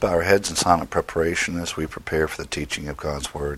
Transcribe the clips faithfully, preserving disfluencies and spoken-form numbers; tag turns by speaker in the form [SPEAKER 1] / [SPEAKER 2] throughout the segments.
[SPEAKER 1] bow our heads in silent preparation as we prepare for the teaching of God's Word.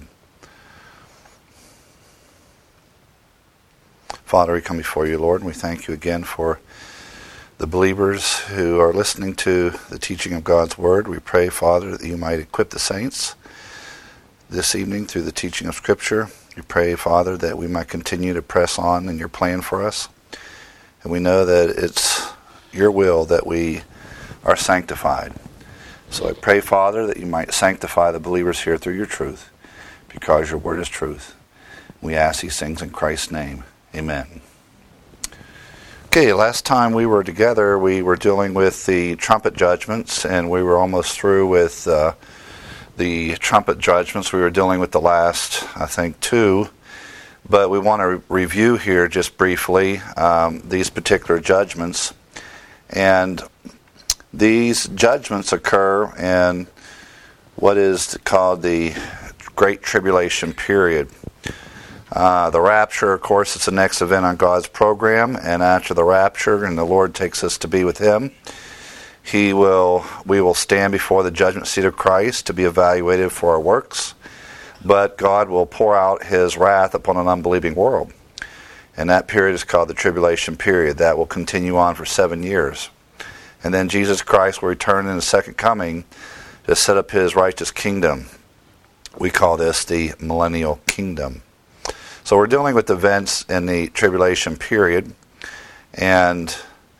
[SPEAKER 1] Father, we come before you, Lord, and we thank you again for the believers who are listening to the teaching of God's Word. We pray, Father, that you might equip the saints this evening through the teaching of Scripture. We pray, Father, that we might continue to press on in your plan for us. And we know that it's your will that we are sanctified. So I pray, Father, that you might sanctify the believers here through your truth, because your word is truth. We ask these things in Christ's name. Amen. Okay, last time we were together, we were dealing with the trumpet judgments, and we were almost through with uh, the trumpet judgments. We were dealing with the last, I think, two. But we want to re- review here just briefly um, these particular judgments. And these judgments occur in what is called the Great Tribulation period. Uh, the rapture, of course, is the next event on God's program, and after the rapture, and the Lord takes us to be with Him, He will, we will stand before the judgment seat of Christ to be evaluated for our works, but God will pour out His wrath upon an unbelieving world. And that period is called the tribulation period. That will continue on for seven years. And then Jesus Christ will return in the second coming to set up His righteous kingdom. We call this the millennial kingdom. So we're dealing with events in the tribulation period. And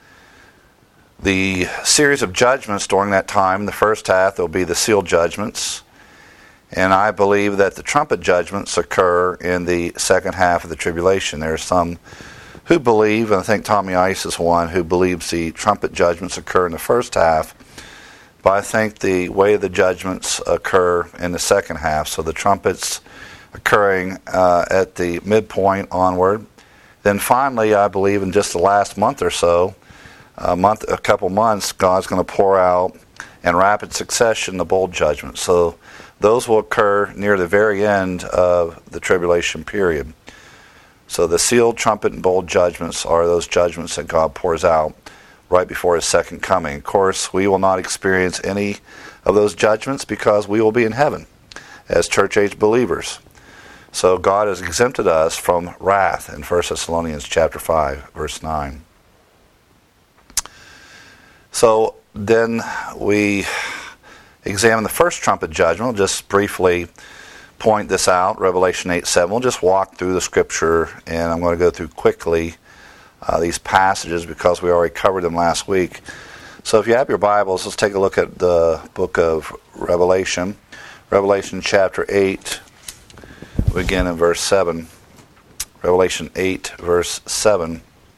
[SPEAKER 1] the series of judgments during that time, the first half, will be the seal judgments. And I believe that the trumpet judgments occur in the second half of the tribulation. There are some who believe, and I think Tommy Ice is one, who believes the trumpet judgments occur in the first half, but I think the way the judgments occur in the second half, so the trumpets occurring uh, at the midpoint onward. Then finally, I believe in just the last month or so, a month, a couple months, God's going to pour out in rapid succession the bowl judgments. So those will occur near the very end of the tribulation period. So the sealed, trumpet, and bowl judgments are those judgments that God pours out right before His second coming. Of course, we will not experience any of those judgments because we will be in heaven as church-age believers. So God has exempted us from wrath in First Thessalonians chapter five, verse nine. So then we examine the first trumpet judgment. We'll just briefly point this out, Revelation eight seven. We'll just walk through the scripture, and I'm going to go through quickly uh, these passages because we already covered them last week. So if you have your Bibles, let's take a look at the book of Revelation. Revelation chapter eight, we begin in verse seven. Revelation eight, verse seven.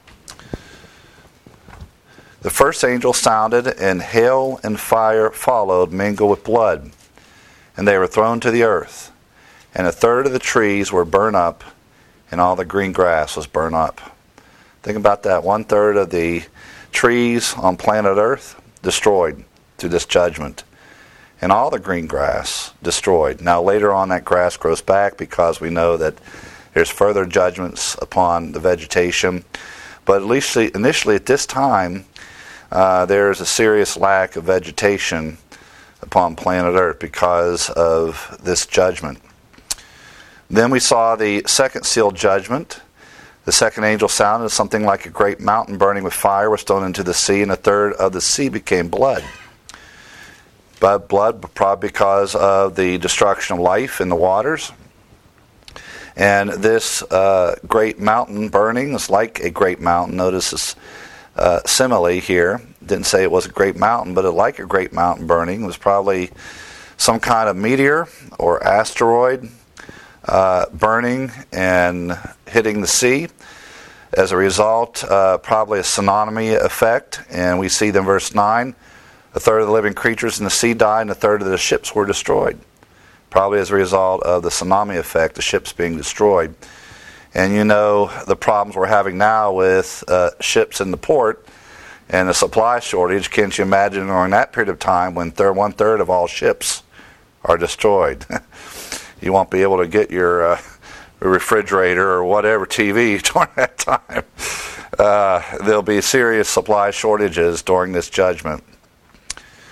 [SPEAKER 1] The first angel sounded, and hail and fire followed, mingled with blood, and they were thrown to the earth. And a third of the trees were burned up, and all the green grass was burned up. Think about that. One third of the trees on planet Earth destroyed through this judgment. And all the green grass destroyed. Now later on that grass grows back because we know that there's further judgments upon the vegetation. But at least initially at this time, uh, there's a serious lack of vegetation upon planet Earth because of this judgment. Then we saw the second sealed judgment. The second angel sounded, something like a great mountain burning with fire was thrown into the sea, and a third of the sea became blood. But blood probably because of the destruction of life in the waters. And this uh, great mountain burning is like a great mountain. Notice this uh, simile here. Didn't say it was a great mountain, but it, like a great mountain burning, was probably some kind of meteor or asteroid Uh, burning and hitting the sea. As a result, uh, probably a tsunami effect. And we see in verse nine, a third of the living creatures in the sea died, and a third of the ships were destroyed. Probably as a result of the tsunami effect, the ships being destroyed. And you know the problems we're having now with uh, ships in the port and the supply shortage. Can't you imagine during that period of time when thir- one third of all ships are destroyed? You won't be able to get your uh, refrigerator or whatever T V during that time. Uh, there'll be serious supply shortages during this judgment.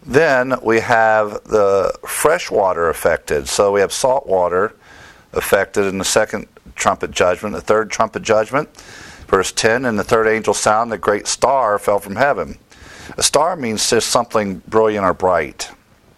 [SPEAKER 1] Then we have the fresh water affected. So we have salt water affected in the second trumpet judgment. The third trumpet judgment, verse ten, and the third angel sounded, a great star fell from heaven. A star means just something brilliant or bright.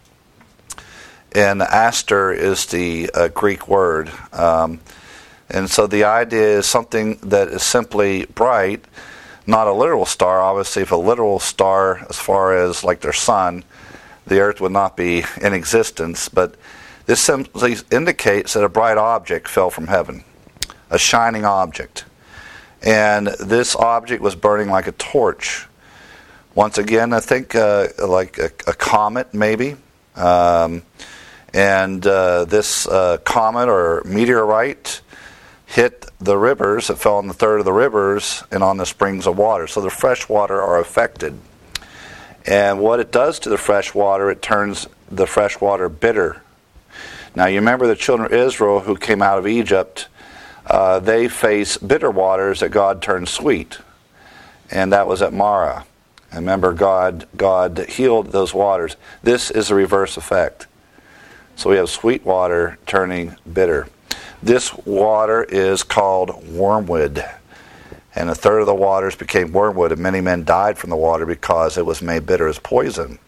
[SPEAKER 1] And aster is the uh, Greek word. Um, and so the idea is something that is simply bright, not a literal star. Obviously, if a literal star, as far as like their sun, the earth would not be in existence. But this simply indicates that a bright object fell from heaven, a shining object. And this object was burning like a torch. Once again, I think uh, like a, a comet, maybe. Um, and uh, this uh, comet or meteorite hit the rivers. It fell on the third of the rivers and on the springs of water. So the fresh water are affected. And what it does to the fresh water, it turns the fresh water bitter. Now, you remember the children of Israel who came out of Egypt, uh, they faced bitter waters that God turned sweet. And that was at Marah. And remember, God, God healed those waters. This is a reverse effect. So we have sweet water turning bitter. This water is called wormwood. And a third of the waters became wormwood, and many men died from the water because it was made bitter as poison.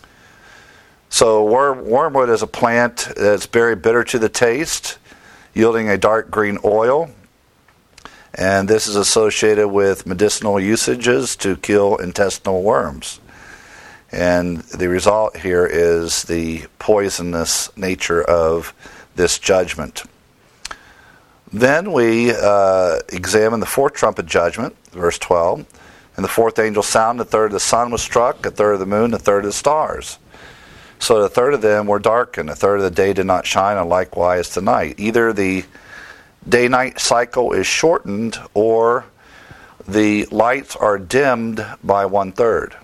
[SPEAKER 1] So worm, wormwood is a plant that's very bitter to the taste, yielding a dark green oil. And this is associated with medicinal usages to kill intestinal worms. And the result here is the poisonous nature of this judgment. Then we uh, examine the fourth trumpet judgment, verse twelve. And the fourth angel sounded, a third of the sun was struck, a third of the moon, a third of the stars. So the third of them were darkened, a third of the day did not shine, and likewise the night. Either the day-night cycle is shortened, or the lights are dimmed by one-third.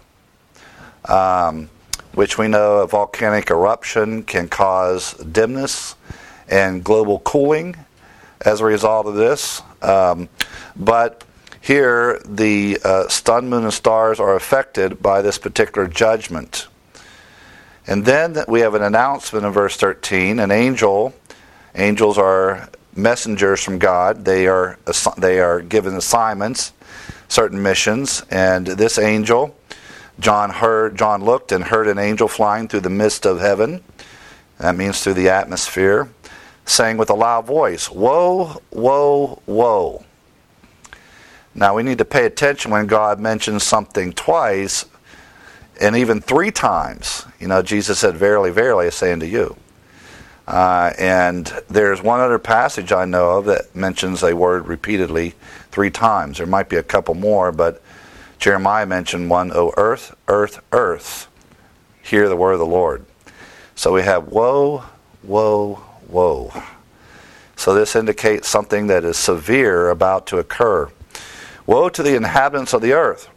[SPEAKER 1] Um, which we know a volcanic eruption can cause dimness and global cooling as a result of this. Um, but here, the uh, sun, moon, and stars are affected by this particular judgment. And then we have an announcement in verse thirteen. An angel, angels are messengers from God. They are they are given assignments, certain missions. And this angel, John heard, John looked and heard an angel flying through the midst of heaven. That means through the atmosphere, saying with a loud voice, "Woe, woe, woe." Now we need to pay attention when God mentions something twice and even three times. You know, Jesus said, "Verily, verily, I say unto you." Uh, and there's one other passage I know of that mentions a word repeatedly three times. There might be a couple more, but Jeremiah mentioned one, "O earth, earth, earth, hear the word of the Lord." So we have woe, woe, woe. So this indicates something that is severe about to occur. Woe to the inhabitants of the earth.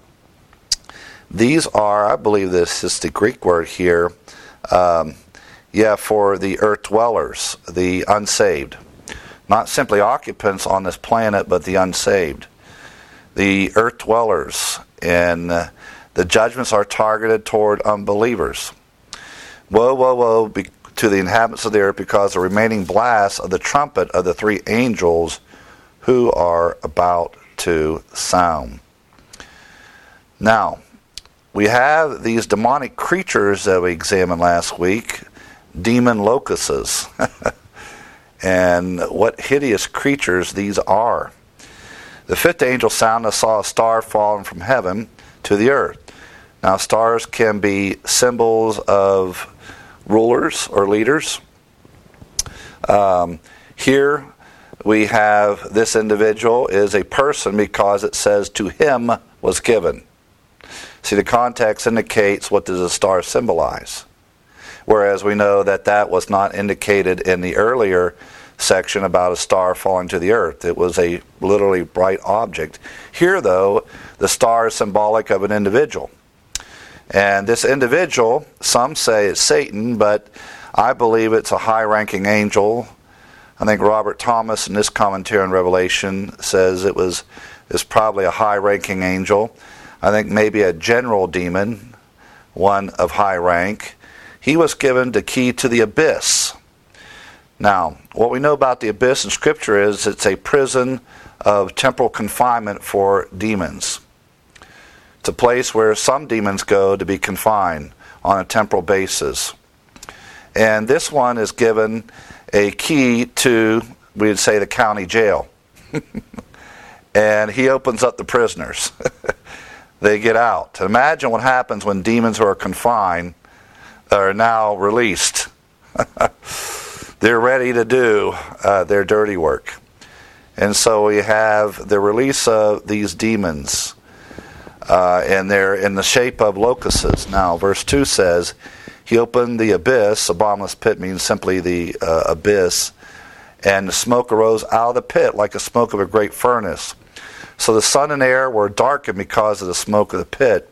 [SPEAKER 1] These are, I believe this is the Greek word here, um, yeah, for the earth dwellers, the unsaved. Not simply occupants on this planet, but the unsaved. The earth dwellers, and uh, the judgments are targeted toward unbelievers. Woe, woe, woe be- to the inhabitants of the earth, because the remaining blast of the trumpet of the three angels who are about to sound. Now, we have these demonic creatures that we examined last week, demon locusts. And what hideous creatures these are. The fifth angel sounded and saw a star falling from heaven to the earth. Now, stars can be symbols of rulers or leaders. Um, here we have this individual is a person because it says to him was given. See, the context indicates what does a star symbolize. Whereas we know that that was not indicated in the earlier section about a star falling to the earth. It was a literally bright object. Here, though, the star is symbolic of an individual. And this individual, some say it's Satan, but I believe it's a high-ranking angel. I think Robert Thomas in this commentary on Revelation says it was is probably a high-ranking angel. I think maybe a general demon, one of high rank. he was given the key to the abyss. Now, what we know about the abyss in Scripture is it's a prison of temporal confinement for demons. It's a place where some demons go to be confined on a temporal basis. And this one is given a key to, we would say, the county jail. And he opens up the prisoners. They get out. Imagine what happens when demons who are confined are now released. They're ready to do uh, their dirty work. And so we have the release of these demons. Uh, and they're in the shape of locusts. Now, verse two says, he opened the abyss. A bottomless pit means simply the uh, abyss. And the smoke arose out of the pit like the smoke of a great furnace. So the sun and air were darkened because of the smoke of the pit.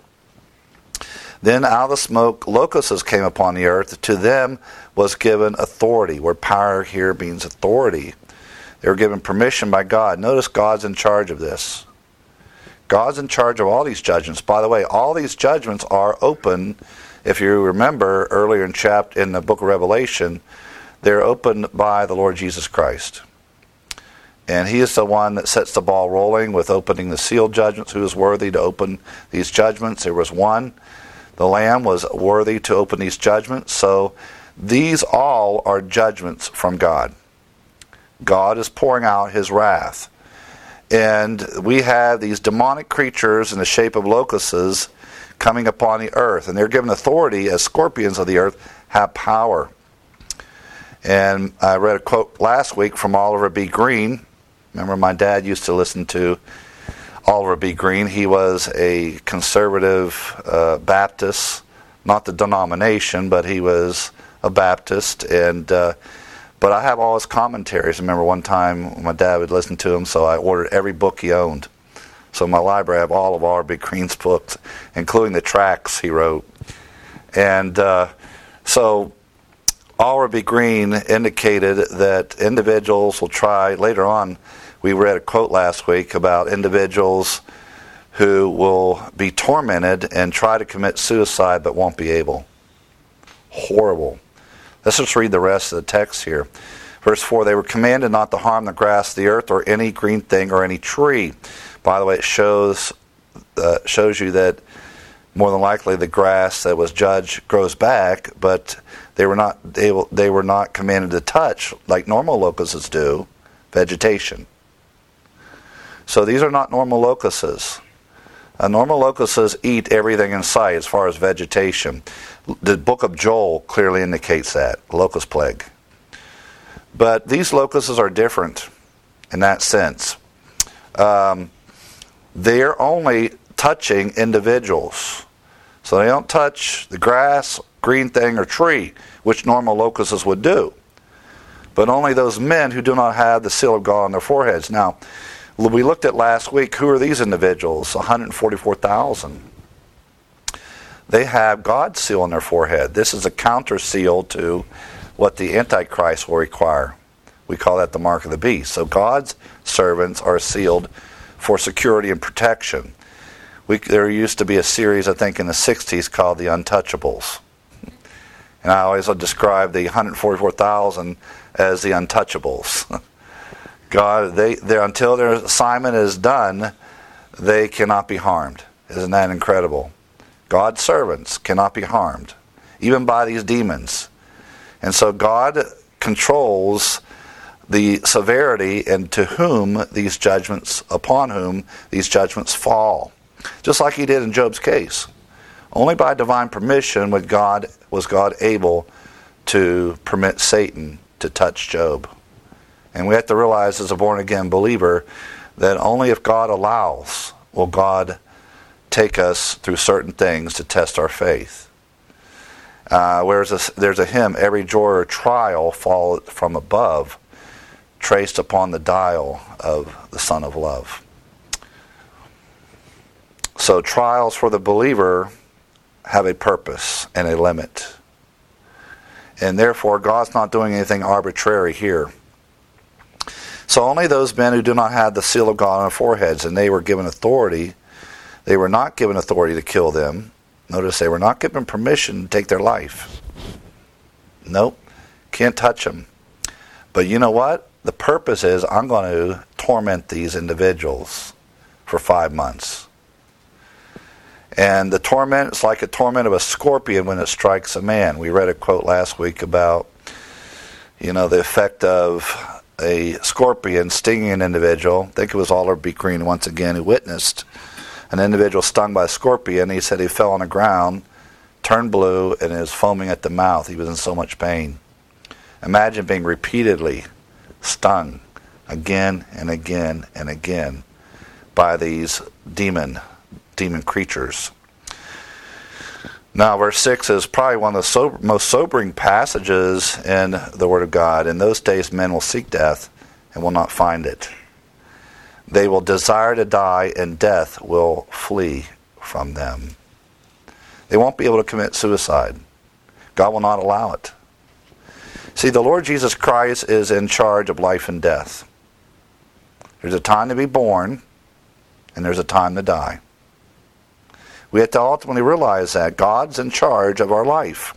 [SPEAKER 1] Then out of the smoke locusts came upon the earth. To them was given authority, where power here means authority. They were given permission by God. Notice God's in charge of this. God's in charge of all these judgments. By the way, all these judgments are open. If you remember earlier in chapter in the book of Revelation, they're opened by the Lord Jesus Christ. And he is the one that sets the ball rolling with opening the sealed judgments. Who is worthy to open these judgments? There was one. The Lamb was worthy to open these judgments. So these all are judgments from God. God is pouring out his wrath. And we have these demonic creatures in the shape of locusts coming upon the earth. And they're given authority as scorpions of the earth have power. And I read a quote last week from Oliver B. Green. Remember, my dad used to listen to Oliver B. Green. He was a conservative uh, Baptist, not the denomination, but he was a Baptist. And uh, but I have all his commentaries. I remember one time my dad would listen to him, so I ordered every book he owned. So in my library I have all of Oliver B. Green's books, including the tracts he wrote. And uh, so Oliver B. Green indicated that individuals will try, later on, we read a quote last week about individuals who will be tormented and try to commit suicide but won't be able. Horrible. Let's just read the rest of the text here. Verse four, they were commanded not to harm the grass, the earth, or any green thing, or any tree. By the way, it shows uh, shows you that more than likely the grass that was judged grows back, but they were not able, they were not commanded to touch, like normal locusts do, vegetation. So these are not normal locusts. Uh, normal locusts eat everything in sight as far as vegetation. The book of Joel clearly indicates that, locust plague. But these locusts are different in that sense. Um, they're only touching individuals. So they don't touch the grass, green thing, or tree, which normal locusts would do. But only those men who do not have the seal of God on their foreheads. Now, we looked at last week, who are these individuals? one hundred forty-four thousand. They have God's seal on their forehead. This is a counter seal to what the Antichrist will require. We call that the mark of the beast. So God's servants are sealed for security and protection. We, there used to be a series, I think, in the sixties called The Untouchables. And I always describe the one hundred forty-four thousand as the untouchables. God, they, until their assignment is done, they cannot be harmed. Isn't that incredible? God's servants cannot be harmed, even by these demons. And so God controls the severity and to whom these judgments, upon whom these judgments fall. Just like he did in Job's case. Only by divine permission would God, was God able to permit Satan to touch Job. And we have to realize as a born-again believer that only if God allows will God take us through certain things to test our faith. Uh, whereas a, there's a hymn, every joy or trial fall from above, traced upon the dial of the Son of Love. So trials for the believer have a purpose and a limit. And therefore, God's not doing anything arbitrary here. So only those men who do not have the seal of God on their foreheads, and they were given authority, they were not given authority to kill them. Notice they were not given permission to take their life. Nope, can't touch them. But you know what? The purpose is I'm going to torment these individuals for five months. And the torment is like a torment of a scorpion when it strikes a man. We read a quote last week about, you know, the effect of a scorpion stinging an individual. I think it was Oliver B. Green once again who witnessed an individual stung by a scorpion. He said he fell on the ground, turned blue, and is foaming at the mouth. He was in so much pain. Imagine being repeatedly stung again and again and again by these demon demon creatures. Now, verse six is probably one of the sober, most sobering passages in the Word of God. In those days, men will seek death and will not find it. They will desire to die, and death will flee from them. They won't be able to commit suicide. God will not allow it. See, the Lord Jesus Christ is in charge of life and death. There's a time to be born, and there's a time to die. We have to ultimately realize that God's in charge of our life.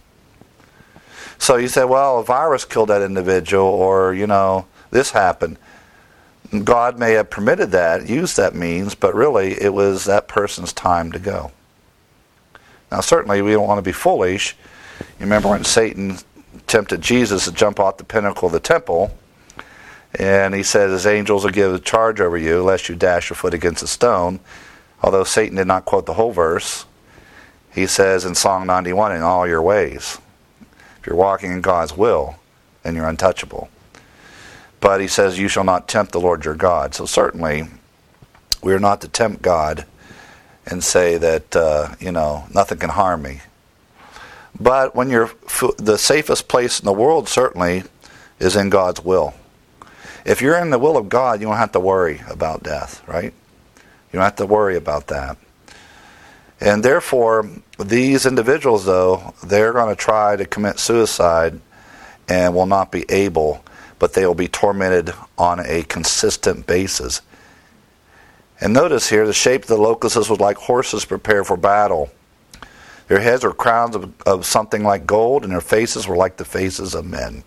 [SPEAKER 1] So you say, well, a virus killed that individual, or, you know, this happened. God may have permitted that, used that means, but really it was that person's time to go. Now, certainly we don't want to be foolish. You remember when Satan tempted Jesus to jump off the pinnacle of the temple, and he said his angels will give charge over you lest you dash your foot against a stone. Although Satan did not quote the whole verse, he says in Psalm ninety-one, in all your ways. If you're walking in God's will, then you're untouchable. But he says, you shall not tempt the Lord your God. So certainly, we are not to tempt God and say that, uh, you know, nothing can harm me. But when you're, the safest place in the world certainly is in God's will. If you're in the will of God, you don't have to worry about death, right? You don't have to worry about that. And therefore, these individuals, though, they're going to try to commit suicide and will not be able, but they will be tormented on a consistent basis. And notice here, the shape of the locusts was like horses prepared for battle. Their heads were crowns of, of something like gold, and their faces were like the faces of men.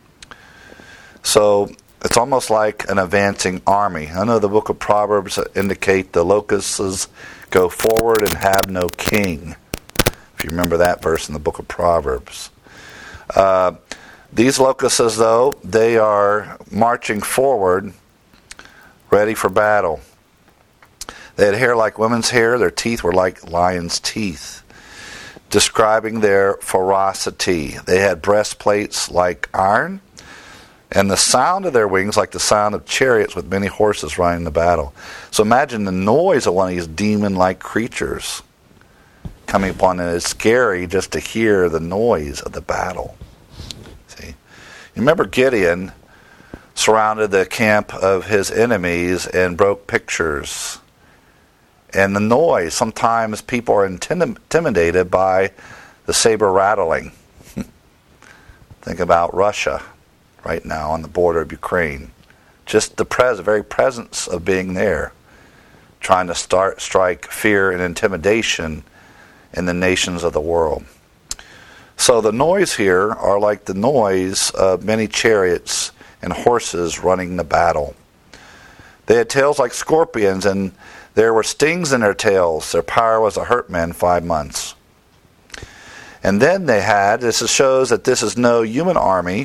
[SPEAKER 1] So it's almost like an advancing army. I know the book of Proverbs indicate the locusts go forward and have no king. If you remember that verse in the book of Proverbs. Uh, these locusts, though, they are marching forward, ready for battle. They had hair like women's hair. Their teeth were like lions' teeth, describing their ferocity. They had breastplates like iron, and the sound of their wings like the sound of chariots with many horses riding the battle. So imagine the noise of one of these demon-like creatures coming upon them. It's scary just to hear the noise of the battle. See, you remember Gideon surrounded the camp of his enemies and broke pictures. And the noise, sometimes people are intimidated by the saber rattling. Think about Russia right now on the border of Ukraine. Just the pres- very presence of being there, trying to start strike fear and intimidation in the nations of the world. So the noise here are like the noise of many chariots and horses running the battle. They had tails like scorpions, and there were stings in their tails. Their power was to hurt men five months. And then they had, this shows that this is no human army.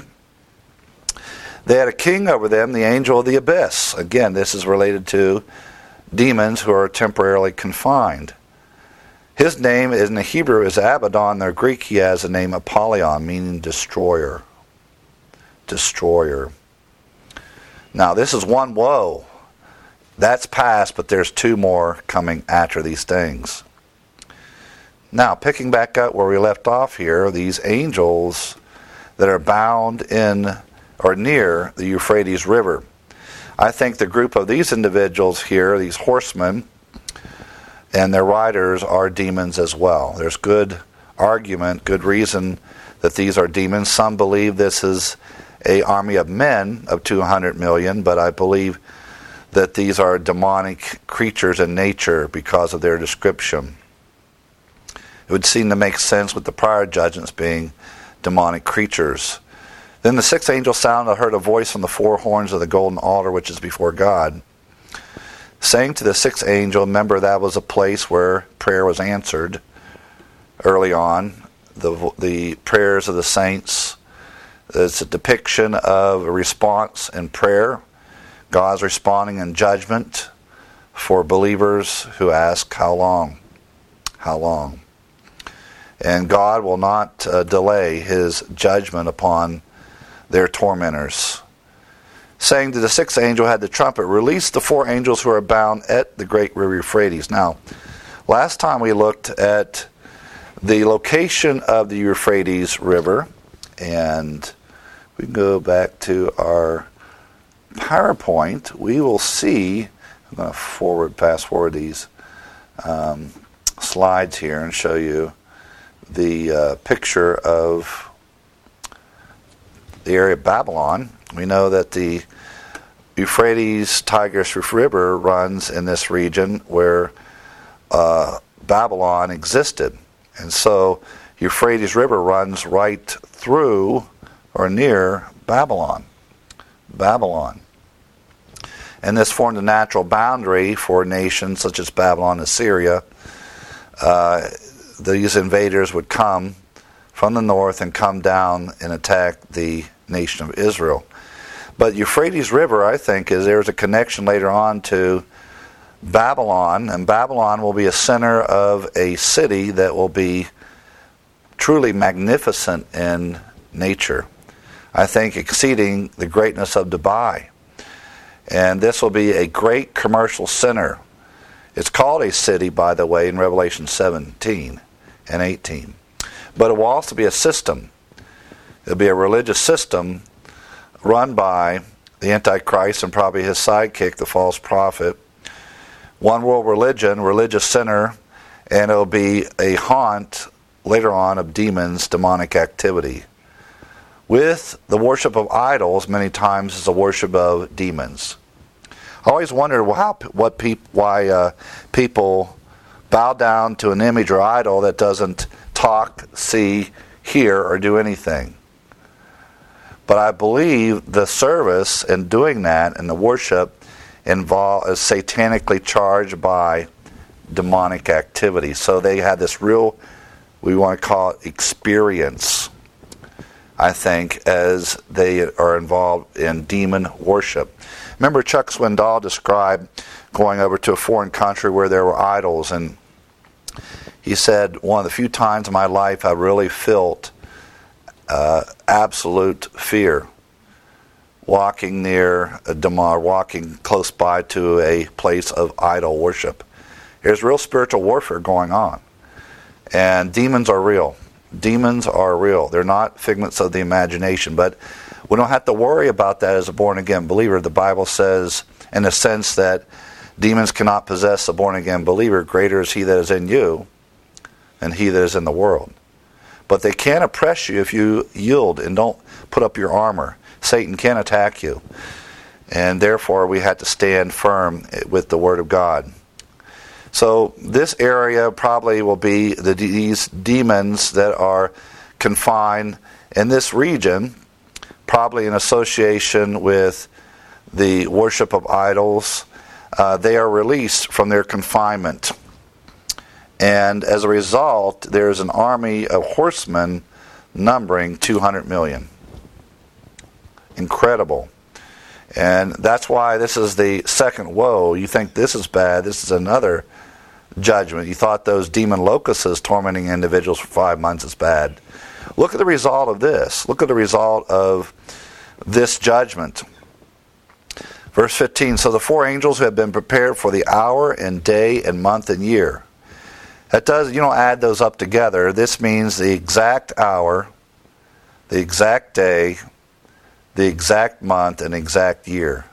[SPEAKER 1] They had a king over them, the angel of the abyss. Again, this is related to demons who are temporarily confined. His name in the Hebrew is Abaddon. In the Greek, he has the name Apollyon, meaning destroyer. Destroyer. Now, this is one woe. That's past, but there's two more coming after these things. Now, picking back up where we left off here, these angels that are bound in or near the Euphrates River. I think the group of these individuals here, these horsemen, and their riders are demons as well. There's good argument, good reason that these are demons. Some believe this is an army of men of two hundred million, but I believe that these are demonic creatures in nature because of their description. It would seem to make sense with the prior judgments being demonic creatures. Then the sixth angel sounded, I heard a voice from the four horns of the golden altar which is before God, saying to the sixth angel, remember that was a place where prayer was answered early on, the the prayers of the saints. It's a depiction of a response in prayer. God's responding in judgment for believers who ask, how long? How long? And God will not uh, delay his judgment upon their tormentors. Saying to the sixth angel had the trumpet, release the four angels who are bound at the great river Euphrates. Now, last time we looked at the location of the Euphrates River, and we can go back to our PowerPoint. We will see, I'm going to forward, fast forward these um, slides here and show you the uh, picture of the area of Babylon. We know that the Euphrates Tigris River runs in this region where uh, Babylon existed. And so Euphrates River runs right through or near Babylon. Babylon. And this formed a natural boundary for nations such as Babylon and Syria. Uh, these invaders would come from the north and come down and attack the nation of Israel. But Euphrates River, I think, is there's a connection later on to Babylon, and Babylon will be a center of a city that will be truly magnificent in nature. I think exceeding the greatness of Dubai. And this will be a great commercial center. It's called a city, by the way, in Revelation seventeen and eighteen. But it will also be a system. It'll be a religious system run by the Antichrist and probably his sidekick, the false prophet. One world religion, religious center, and it'll be a haunt later on of demons, demonic activity. With the worship of idols, many times is the worship of demons. I always wondered how, what peop, why uh, people bow down to an image or idol that doesn't talk, see, hear, or do anything. But I believe the service and doing that and the worship involve is satanically charged by demonic activity. So they had this real, we want to call it experience, I think, as they are involved in demon worship. Remember Chuck Swindoll described going over to a foreign country where there were idols, and he said, one of the few times in my life I really felt uh, absolute fear walking near a demar, walking close by to a place of idol worship. There's real spiritual warfare going on, and demons are real. Demons are real. They're not figments of the imagination, but we don't have to worry about that as a born-again believer. The Bible says, in a sense, that demons cannot possess a born-again believer. Greater is he that is in you than he that is in the world. But they can oppress you if you yield and don't put up your armor. Satan can attack you. And therefore, we have to stand firm with the Word of God. So this area probably will be the, these demons that are confined in this region, probably in association with the worship of idols. Uh, they are released from their confinement. And as a result, there's an army of horsemen numbering two hundred million. Incredible. And that's why this is the second woe. You think this is bad, this is another judgment. You thought those demon locusts tormenting individuals for five months is bad. Look at the result of this. Look at the result of this judgment. Verse fifteen, so the four angels who have been prepared for the hour and day and month and year. That does, you don't add those up together. This means the exact hour, the exact day, the exact month, and exact year.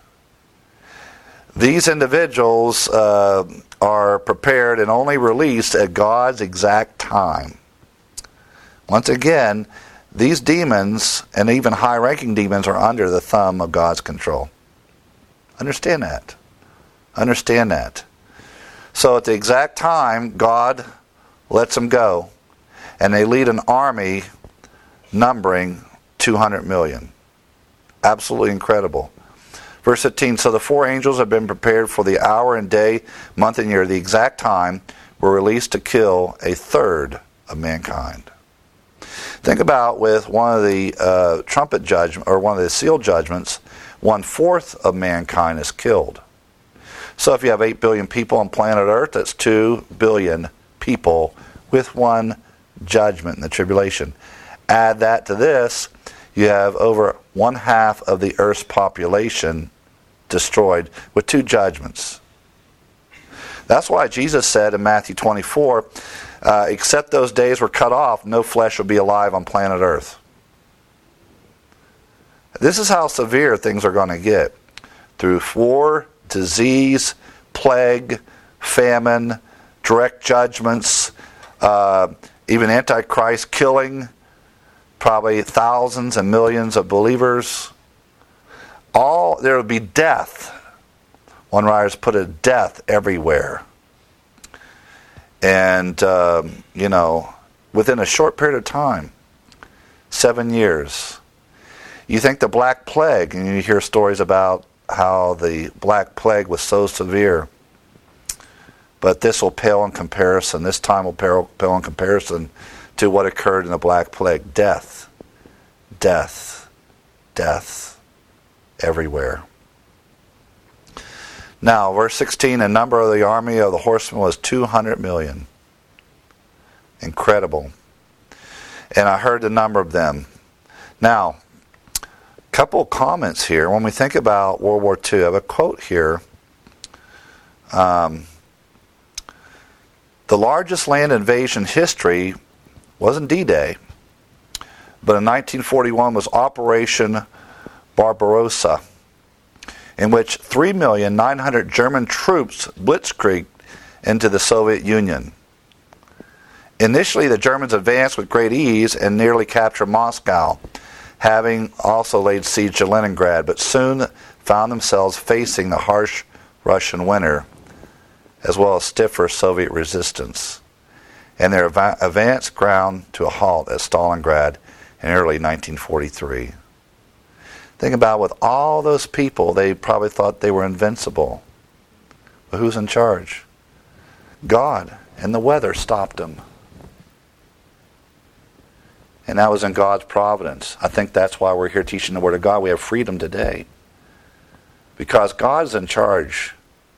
[SPEAKER 1] These individuals uh, are prepared and only released at God's exact time. Once again, these demons, and even high-ranking demons, are under the thumb of God's control. Understand that. Understand that. So at the exact time, God lets them go, and they lead an army numbering two hundred million. Absolutely incredible. Verse fifteen, so the four angels have been prepared for the hour and day, month and year, the exact time, were released to kill a third of mankind. Think about with one of the uh, trumpet judgment, or one of the seal judgments, one-fourth of mankind is killed. So if you have eight billion people on planet Earth, that's two billion people with one judgment in the tribulation. Add that to this, you have over one half of the Earth's population destroyed with two judgments. That's why Jesus said in Matthew twenty-four, uh, except those days were cut off, no flesh will be alive on planet Earth. This is how severe things are going to get. Through war, disease, plague, famine, direct judgments, uh, even Antichrist killing probably thousands and millions of believers. All there will be death. One writer's put a death everywhere. And, um, you know, within a short period of time, seven years. You think the Black Plague, and you hear stories about how the Black Plague was so severe. But this will pale in comparison. This time will pale, pale in comparison to what occurred in the Black Plague. Death, death, death everywhere. Now, verse sixteen, the number of the army of the horsemen was two hundred million. Incredible. And I heard the number of them. Now, a couple of comments here. When we think about World War Two, I have a quote here. Um, the largest land invasion history wasn't D-Day, but in nineteen forty-one was Operation Barbarossa, in which three million nine hundred German troops blitzkrieged into the Soviet Union. Initially, the Germans advanced with great ease and nearly captured Moscow, having also laid siege to Leningrad, but soon found themselves facing the harsh Russian winter, as well as stiffer Soviet resistance, and their av- advance ground to a halt at Stalingrad in early nineteen forty-three. Think about with all those people, they probably thought they were invincible. But who's in charge? God. And the weather stopped them. And that was in God's providence. I think that's why we're here teaching the Word of God. We have freedom today. Because God's in charge.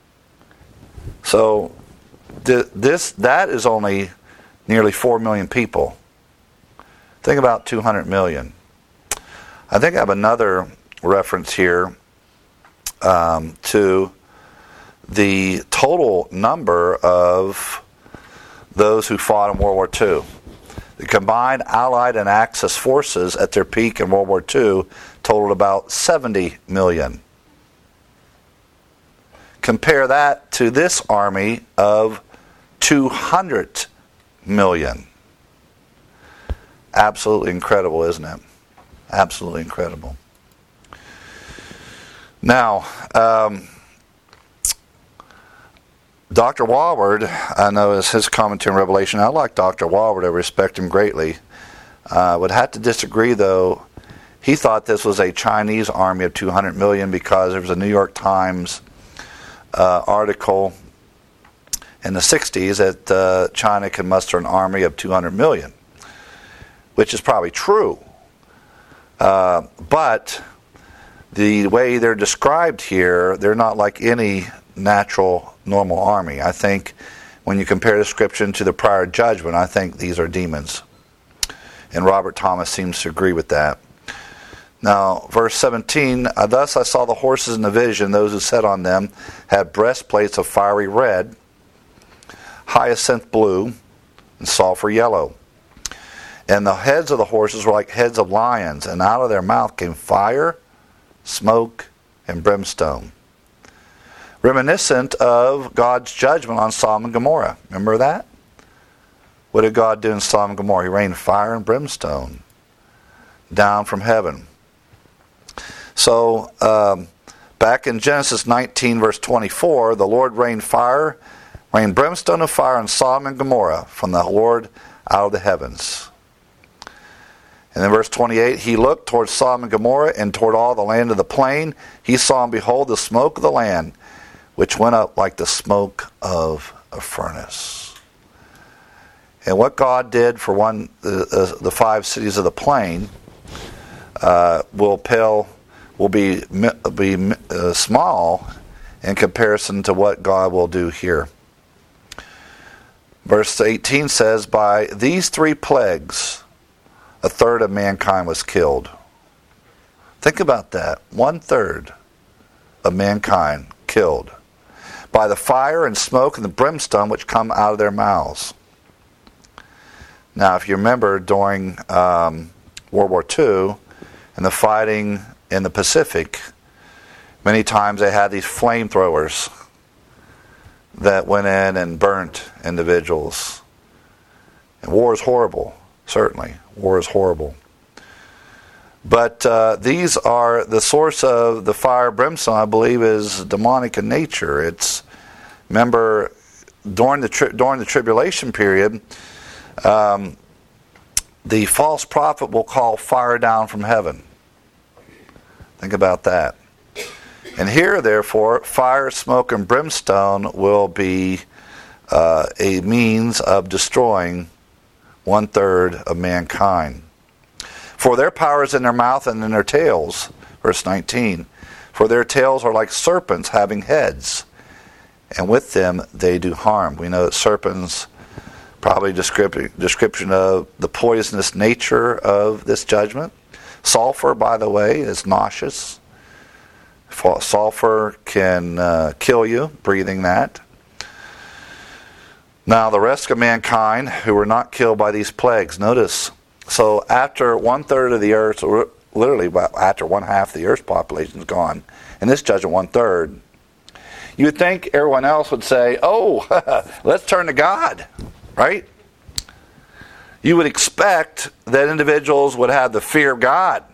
[SPEAKER 1] So th- this that is only nearly four million people. Think about two hundred million. I think I have another reference here um, to the total number of those who fought in World War Two. The combined Allied and Axis forces at their peak in World War Two totaled about seventy million. Compare that to this army of two hundred million. Absolutely incredible, isn't it? Absolutely incredible. Now, um, Doctor Walward, I know is his commentary on Revelation. I like Doctor Walward. I respect him greatly. I uh, would have to disagree, though. He thought this was a Chinese army of two hundred million because there was a New York Times uh, article in the sixties that uh, China can muster an army of two hundred million, which is probably true. Uh, but the way they're described here, they're not like any natural, normal army. I think when you compare the description to the prior judgment, I think these are demons. And Robert Thomas seems to agree with that. Now, verse seventeen, thus I saw the horses in the vision, those who sat on them had breastplates of fiery red, hyacinth blue, and sulfur yellow. And the heads of the horses were like heads of lions, and out of their mouth came fire, smoke, and brimstone. Reminiscent of God's judgment on Sodom and Gomorrah. Remember that? What did God do in Sodom and Gomorrah? He rained fire and brimstone down from heaven. So, um, back in Genesis nineteen, verse twenty-four, the Lord rained fire, rained brimstone and fire on Sodom and Gomorrah from the Lord out of the heavens. And then verse twenty-eight, he looked towards Sodom and Gomorrah and toward all the land of the plain. He saw and behold the smoke of the land, which went up like the smoke of a furnace. And what God did for one, the, the five cities of the plain, uh, will pale, will be be uh, small in comparison to what God will do here. Verse eighteen says, by these three plagues, a third of mankind was killed. Think about that. One third of mankind killed by the fire and smoke and the brimstone which come out of their mouths. Now, if you remember during um, World War Two and the fighting in the Pacific, many times they had these flamethrowers that went in and burnt individuals. And war is horrible, certainly. War is horrible. But uh, these are, the source of the fire brimstone, I believe, is demonic in nature. It's, remember, during the tri- during the tribulation period, um, the false prophet will call fire down from heaven. Think about that. And here, therefore, fire, smoke, and brimstone will be uh, a means of destroying one third of mankind. For their power is in their mouth and in their tails. Verse nineteen. For their tails are like serpents having heads, and with them they do harm. We know that serpents, probably descrip- description of the poisonous nature of this judgment. Sulfur, by the way, is nauseous. Sulfur can uh, kill you, breathing that. Now, the rest of mankind who were not killed by these plagues, notice, so after one third of the earth, or literally after one half of the earth's population is gone, and this judgment one third, you would think everyone else would say, oh, let's turn to God, right? You would expect that individuals would have the fear of God.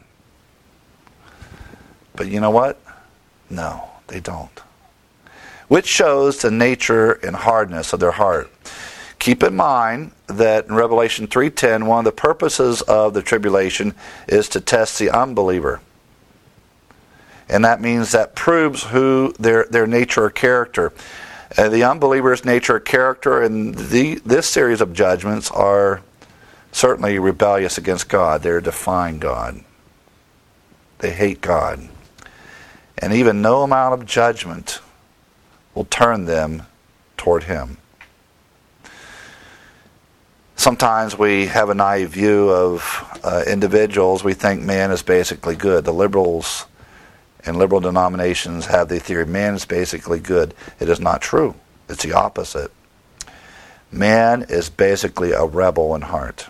[SPEAKER 1] But you know what? No, they don't. Which shows the nature and hardness of their heart. Keep in mind that in Revelation three ten, one of the purposes of the tribulation is to test the unbeliever. And that means that proves who their, their nature or character. Uh, the unbeliever's nature or character in the, this series of judgments are certainly rebellious against God. They're defying God. They hate God. And even no amount of judgment will turn them toward Him. Sometimes we have a naive view of uh, individuals. We think man is basically good. The liberals and liberal denominations have the theory man is basically good. It is not true. It's the opposite. Man is basically a rebel in heart.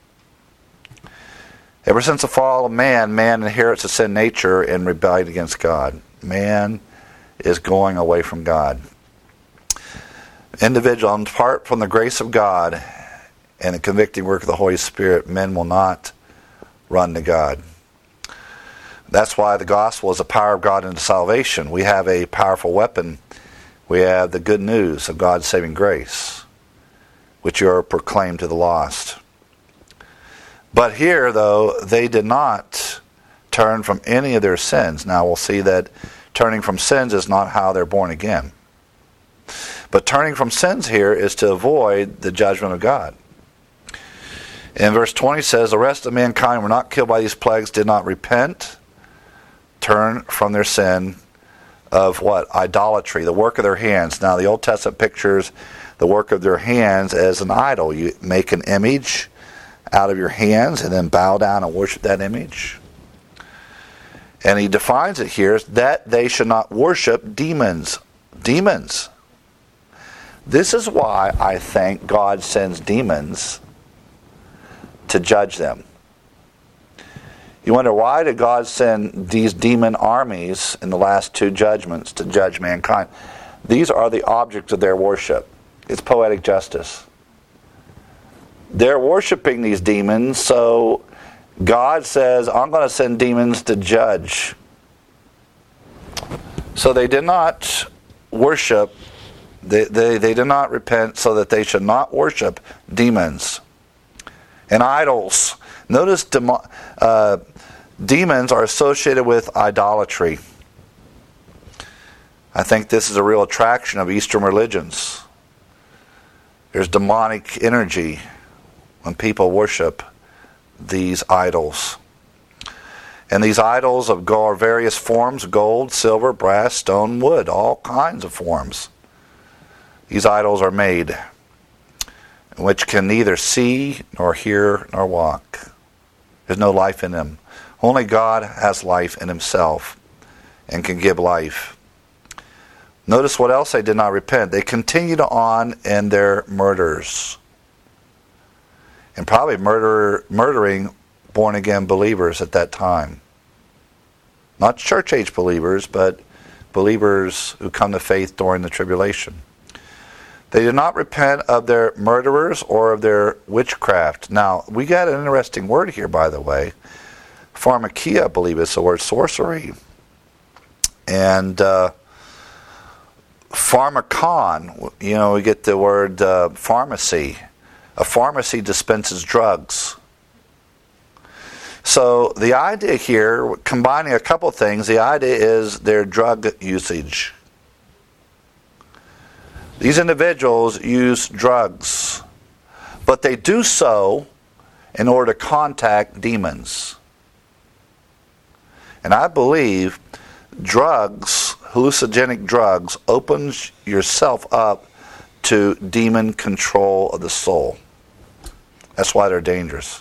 [SPEAKER 1] Ever since the fall of man, man inherits a sin nature and rebellion against God. Man is going away from God. Individual, apart from the grace of God and the convicting work of the Holy Spirit, men will not run to God. That's why the gospel is the power of God into salvation. We have a powerful weapon. We have the good news of God's saving grace, which you are proclaimed to the lost. But here, though, they did not turn from any of their sins. Now we'll see that turning from sins is not how they're born again. But turning from sins here is to avoid the judgment of God. In verse twenty says, the rest of mankind were not killed by these plagues, did not repent, turn from their sin of what? Idolatry, the work of their hands. Now the Old Testament pictures the work of their hands as an idol. You make an image out of your hands and then bow down and worship that image. And he defines it here that they should not worship demons. Demons. This is why I think God sends demons to judge them. You wonder, why did God send these demon armies in the last two judgments to judge mankind? These are the objects of their worship. It's poetic justice. They're worshiping these demons, so God says, I'm going to send demons to judge. So they did not worship, they, they, they did not repent so that they should not worship demons. and idols. Notice demo, uh, demons are associated with idolatry. I think this is a real attraction of Eastern religions. There's demonic energy when people worship these idols. And these idols of go- are various forms: gold, silver, brass, stone, wood, all kinds of forms. These idols are made, which can neither see, nor hear, nor walk. There's no life in them. Only God has life in himself and can give life. Notice what else they did not repent. They continued on in their murders. And probably murder, murdering born-again believers at that time. Not church-age believers, but believers who come to faith during the tribulation. They did not repent of their murderers or of their witchcraft. Now, we got an interesting word here, by the way. Pharmakia, I believe, is the word sorcery. And uh, pharmakon, you know, we get the word uh, pharmacy. A pharmacy dispenses drugs. So the idea here, combining a couple things, the idea is their drug usage. These individuals use drugs, but they do so in order to contact demons. And I believe drugs, hallucinogenic drugs, opens yourself up to demon control of the soul. That's why they're dangerous.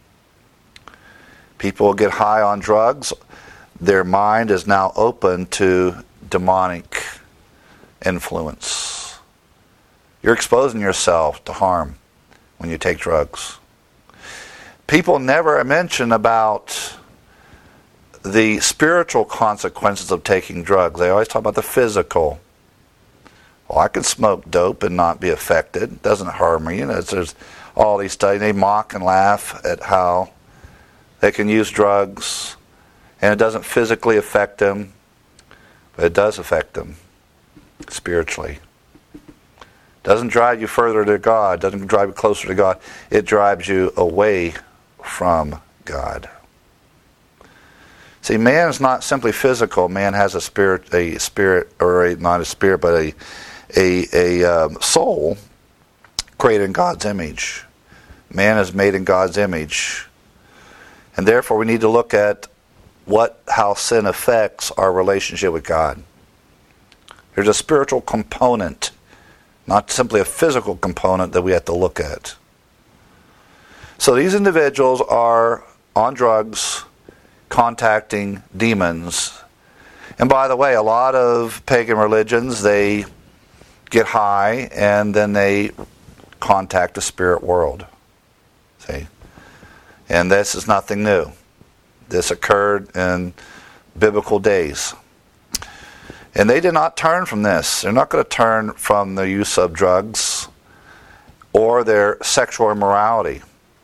[SPEAKER 1] People get high on drugs. Their mind is now open to demonic influence. You're exposing yourself to harm when you take drugs. People never mention about the spiritual consequences of taking drugs. They always talk about the physical. Well, I can smoke dope and not be affected. It doesn't harm me. You know, there's all these studies. They mock and laugh at how they can use drugs and it doesn't physically affect them, but it does affect them spiritually. It doesn't drive you further to God. It doesn't drive you closer to God. It drives you away from God. See, man is not simply physical. Man has a spirit, a spirit, or a, not a spirit, but a a, a um, soul created in God's image. Man is made in God's image. And therefore we need to look at what how sin affects our relationship with God. There's a spiritual component, not simply a physical component that we have to look at. So these individuals are on drugs, contacting demons. And by the way, a lot of pagan religions, they get high and then they contact the spirit world. See? And this is nothing new. This occurred in biblical days. And they did not turn from this. They're not going to turn from the use of drugs or their sexual immorality.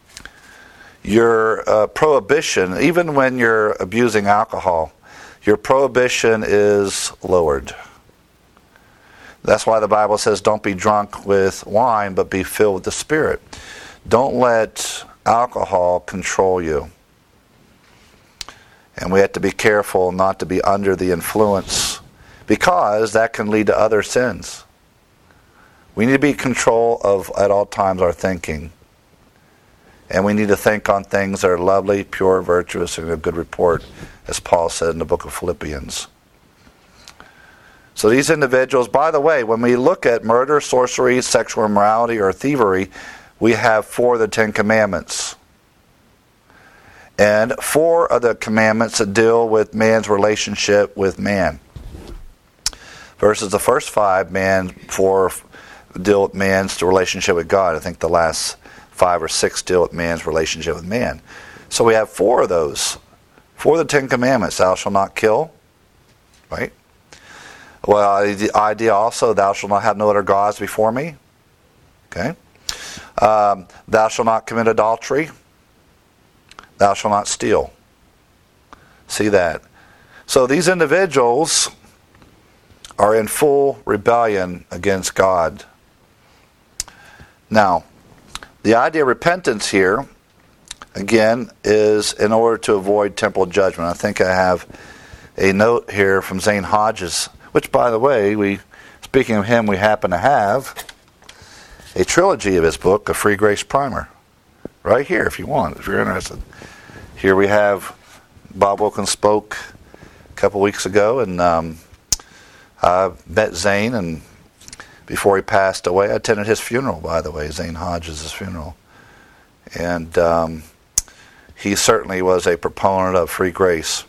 [SPEAKER 1] Your uh, prohibition, even when you're abusing alcohol, your prohibition is lowered. That's why the Bible says don't be drunk with wine, but be filled with the Spirit. Don't let alcohol control you. And we have to be careful not to be under the influence, because that can lead to other sins. We need to be in control of, at all times, our thinking. And we need to think on things that are lovely, pure, virtuous, and of good report, as Paul said in the book of Philippians. So these individuals, by the way, when we look at murder, sorcery, sexual immorality, or thievery, we have four of the Ten Commandments. And four of the commandments that deal with man's relationship with man. Versus the first five, man, four deal with man's relationship with God. I think the last five or six deal with man's relationship with man. So we have four of those. Four of the Ten Commandments. Thou shalt not kill. Right? Well, the idea also, thou shalt not have no other gods before me. Okay? Um, thou shalt not commit adultery. Thou shalt not steal. See that? So these individuals are in full rebellion against God. Now, the idea of repentance here again, is in order to avoid temporal judgment. I think I have a note here from Zane Hodges, which, by the way, we, speaking of him, we happen to have a trilogy of his book, A Free Grace Primer, right here if you want, if you're interested. Here we have, Bob Wilkins spoke a couple weeks ago, and um, I met Zane, and before he passed away, I attended his funeral, by the way, Zane Hodges' funeral. And um, he certainly was a proponent of free grace.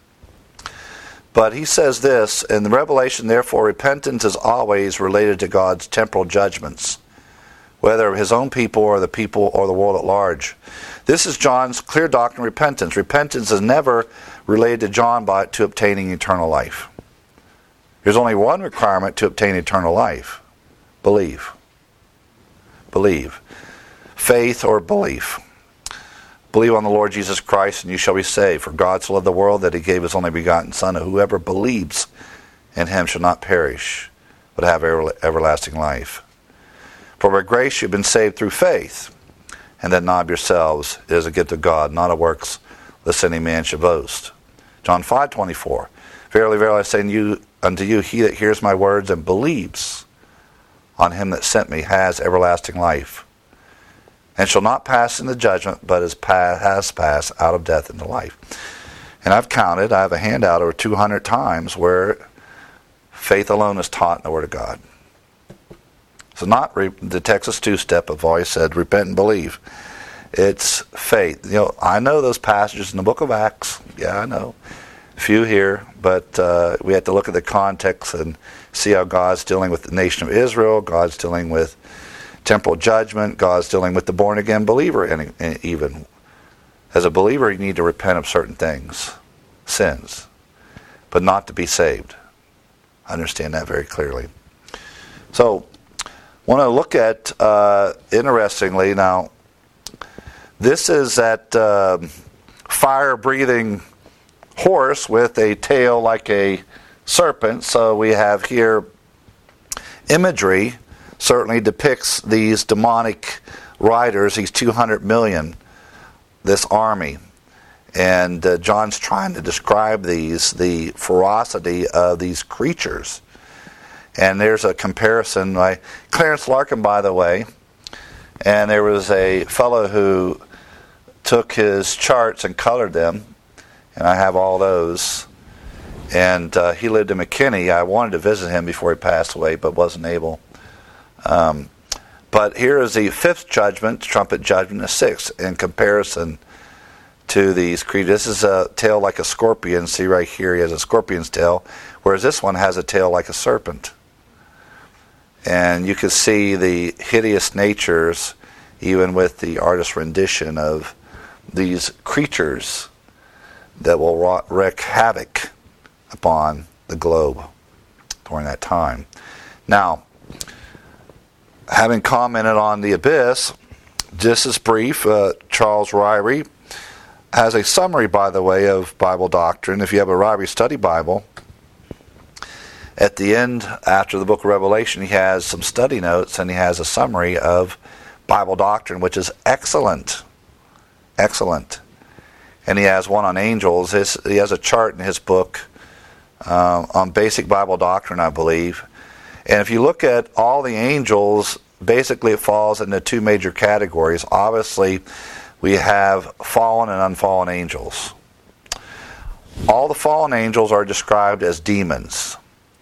[SPEAKER 1] But he says this, in the Revelation, therefore, repentance is always related to God's temporal judgments, whether of his own people or the people or the world at large. This is John's clear doctrine of repentance. Repentance is never related to John by to obtaining eternal life. There's only one requirement to obtain eternal life. Believe. Believe. Faith or belief. Believe on the Lord Jesus Christ and you shall be saved. For God so loved the world that he gave his only begotten Son, and whoever believes in him shall not perish, but have ever, everlasting life. For by grace you've been saved through faith, and that not of yourselves. It is a gift of God, not of works, lest any man should boast. John five twenty-four. Verily, verily, I say unto you, unto you, he that hears my words and believes on him that sent me has everlasting life, and shall not pass into judgment, but is pa- has passed out of death into life. And I've counted, I have a handout over two hundred times where faith alone is taught in the Word of God. So not re- the Texas two-step. I've always said repent and believe. It's faith. You know, I know those passages in the book of Acts. Yeah, I know. A few here, but uh, we have to look at the context and see how God's dealing with the nation of Israel. God's dealing with temporal judgment. God's dealing with the born-again believer. And, and even as a believer, you need to repent of certain things, sins, but not to be saved. I understand that very clearly. So, I want to look at, uh, interestingly, now, this is that uh, fire-breathing horse with a tail like a serpent. So we have here imagery, certainly depicts these demonic riders, these two hundred million, this army. And uh, John's trying to describe these, the ferocity of these creatures. And there's a comparison by Clarence Larkin, by the way. And there was a fellow who took his charts and colored them. And I have all those. And uh, he lived in McKinney. I wanted to visit him before he passed away, but wasn't able. Um, but here is the fifth judgment, trumpet judgment, the sixth, in comparison to these creatures. This is a tail like a scorpion. See right here, he has a scorpion's tail, whereas this one has a tail like a serpent. And you can see the hideous natures, even with the artist's rendition of these creatures that will wreak havoc upon the globe during that time. Now, having commented on the abyss, just as brief, uh, Charles Ryrie has a summary, by the way, of Bible doctrine. If you have a Ryrie Study Bible, at the end, after the book of Revelation, he has some study notes and he has a summary of Bible doctrine, which is excellent. Excellent. And he has one on angels. His, he has a chart in his book uh, on basic Bible doctrine, I believe. And if you look at all the angels, basically it falls into two major categories. Obviously, we have fallen and unfallen angels. All the fallen angels are described as demons.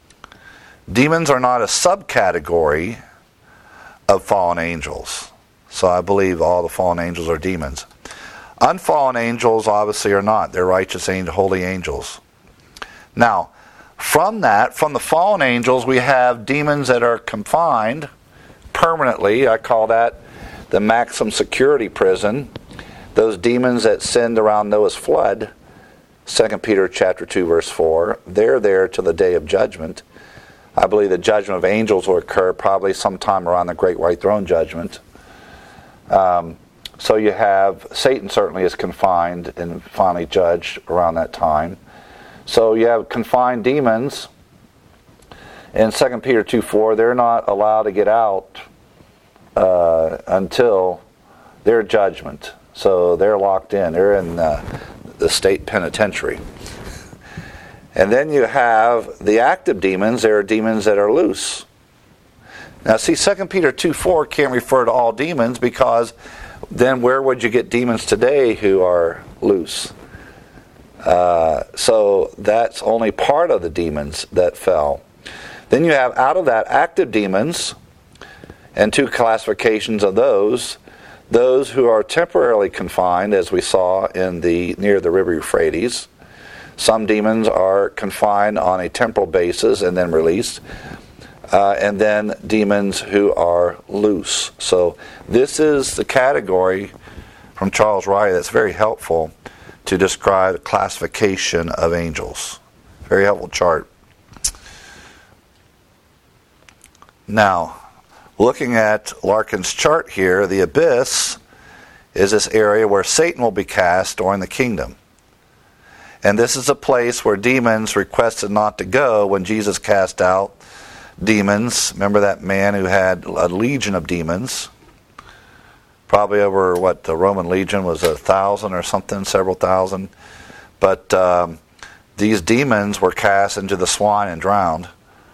[SPEAKER 1] Demons are not a subcategory of fallen angels. So I believe all the fallen angels are demons. Unfallen angels obviously are not. They're righteous, angel, holy angels. Now, from that, from the fallen angels, we have demons that are confined permanently. I call that the maximum security prison. Those demons that sinned around Noah's flood, Second Peter chapter two, verse four, they're there till the day of judgment. I believe the judgment of angels will occur probably sometime around the Great White Throne Judgment. Um, so you have, Satan certainly is confined and finally judged around that time. So you have confined demons. In Second Peter two four, they're not allowed to get out uh, until their judgment. So they're locked in. They're in uh, the state penitentiary. And then you have the active demons. There are demons that are loose. Now see, Second Peter two four can't refer to all demons, because then where would you get demons today who are loose? Uh, so that's only part of the demons that fell. Then you have out of that active demons, and two classifications of those. Those who are temporarily confined, as we saw in the near the river Euphrates. Some demons are confined on a temporal basis and then released. Uh, and then demons who are loose. So this is the category from Charles Riley that's very helpful to describe the classification of angels. Very helpful chart. Now, looking at Larkin's chart here, the abyss is this area where Satan will be cast during the kingdom. And this is a place where demons requested not to go when Jesus cast out demons. Remember that man who had a legion of demons? Probably over, what, the Roman legion was a thousand or something, several thousand. But um, these demons were cast into the swine and drowned.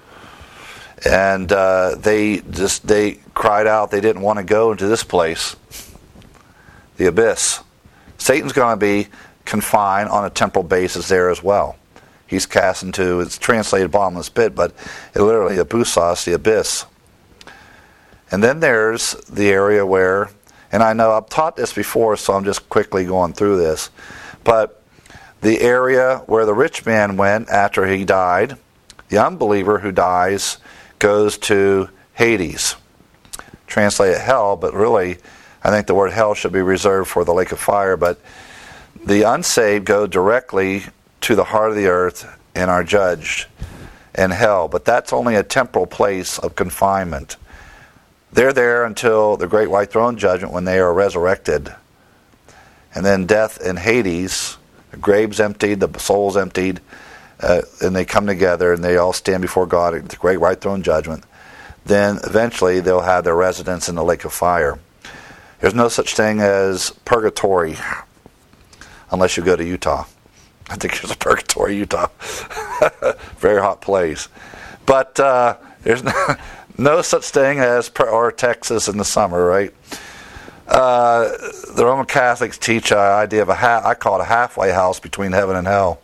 [SPEAKER 1] And uh, they just they cried out they didn't want to go into this place, the abyss. Satan's going to be confined on a temporal basis there as well. He's cast into, it's translated bottomless pit, but it literally, abyssos, the abyss. And then there's the area where, and I know I've taught this before, so I'm just quickly going through this, but the area where the rich man went after he died, the unbeliever who dies goes to Hades. Translated hell, but really, I think the word hell should be reserved for the lake of fire, but the unsaved go directly to the heart of the earth and are judged in hell. But that's only a temporal place of confinement. They're there until the great white throne judgment when they are resurrected. And then death in Hades, the grave's emptied, the soul's emptied, uh, and they come together and they all stand before God at the great white throne judgment. Then eventually they'll have their residence in the lake of fire. There's no such thing as purgatory unless you go to Utah. I think there's a purgatory, Utah. Very hot place. But uh, there's no, no such thing as, or Texas in the summer, right? Uh, the Roman Catholics teach an idea of a, ha- I call it a halfway house between heaven and hell.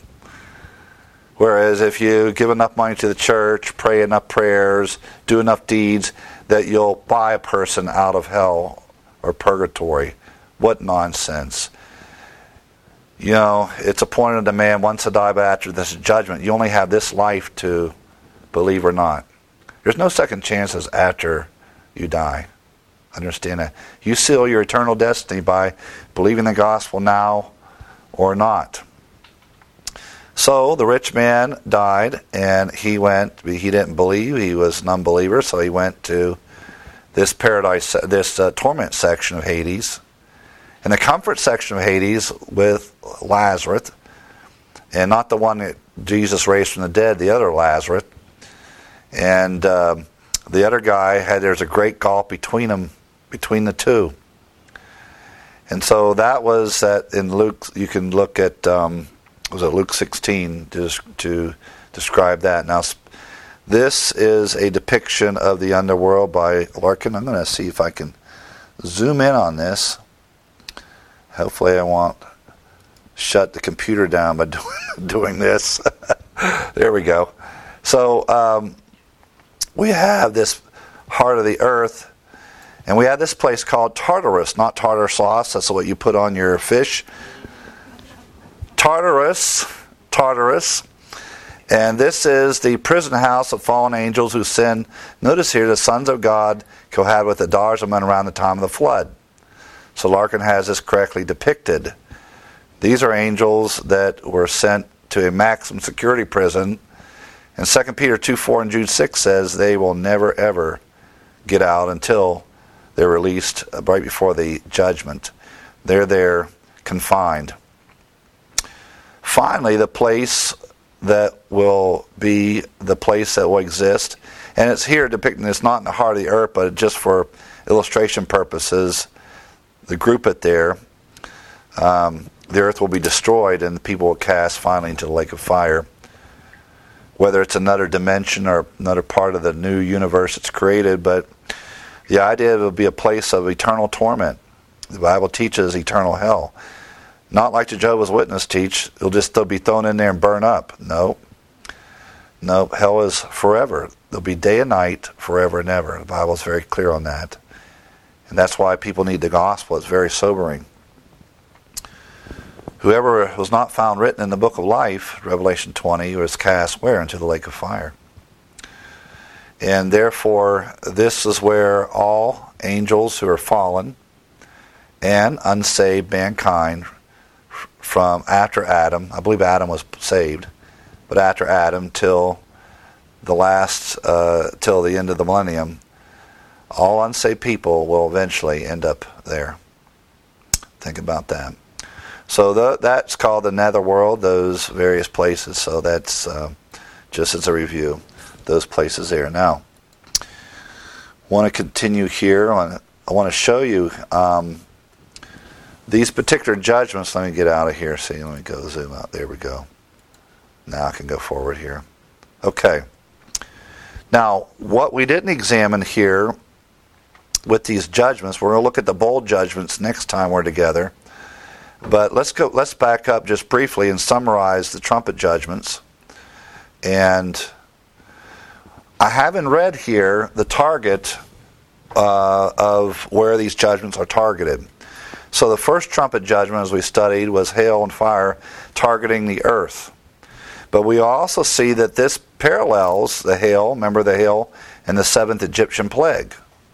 [SPEAKER 1] Whereas if you give enough money to the church, pray enough prayers, do enough deeds, that you'll buy a person out of hell or purgatory. What nonsense. You know, it's appointed to man once to die, but after this judgment, you only have this life to believe or not. There's no second chances after you die. Understand that. You seal your eternal destiny by believing the gospel now or not. So the rich man died, and he went, he didn't believe, he was an unbeliever, so he went to this paradise, this uh, torment section of Hades. In the comfort section of Hades with Lazarus, and not the one that Jesus raised from the dead, the other Lazarus. And uh, the other guy had, there's a great gulf between them, between the two. And so that was that in Luke, you can look at, um, was it Luke sixteen to, to describe that. Now, this is a depiction of the underworld by Larkin. I'm going to see if I can zoom in on this. Hopefully I won't shut the computer down by doing, doing this. There we go. So um, we have this heart of the earth, and we have this place called Tartarus, not tartar sauce. That's what you put on your fish. Tartarus, Tartarus. And this is the prison house of fallen angels who sin. Notice here, the sons of God cohabit with the daughters of men around the time of the flood. So Larkin has this correctly depicted. These are angels that were sent to a maximum security prison. And Second Peter two four and Jude six says they will never ever get out until they're released right before the judgment. They're there confined. Finally, the place that will be the place that will exist, and it's here depicting this not in the heart of the earth, but just for illustration purposes, the group it there, um, the earth will be destroyed and the people will cast finally into the lake of fire. Whether it's another dimension or another part of the new universe that's created, but the idea it will be a place of eternal torment. The Bible teaches eternal hell. Not like the Jehovah's Witnesses teach, it'll just they'll be thrown in there and burn up. No. No, hell is forever. There'll be day and night, forever and ever. The Bible is very clear on that. And that's why people need the gospel. It's very sobering. Whoever was not found written in the book of life, Revelation twenty, was cast where? Into the lake of fire. And therefore, this is where all angels who are fallen and unsaved mankind from after Adam, I believe Adam was saved, but after Adam till the last, uh, till the end of the millennium, all unsaved people will eventually end up there. Think about that. So the, that's called the netherworld, those various places. So that's uh, just as a review, those places there. Now, I want to continue here. I want to, I want to show you um, these particular judgments. Let me get out of here. See, let me go zoom out. There we go. Now I can go forward here. Okay. Now, what we didn't examine here with these judgments, we're going to look at the bowl judgments next time we're together. But let's go. Let's back up just briefly and summarize the trumpet judgments. And I haven't read here the target uh, of where these judgments are targeted. So the first trumpet judgment, as we studied, was hail and fire targeting the earth. But we also see that this parallels the hail, remember the hail, and the seventh Egyptian plague.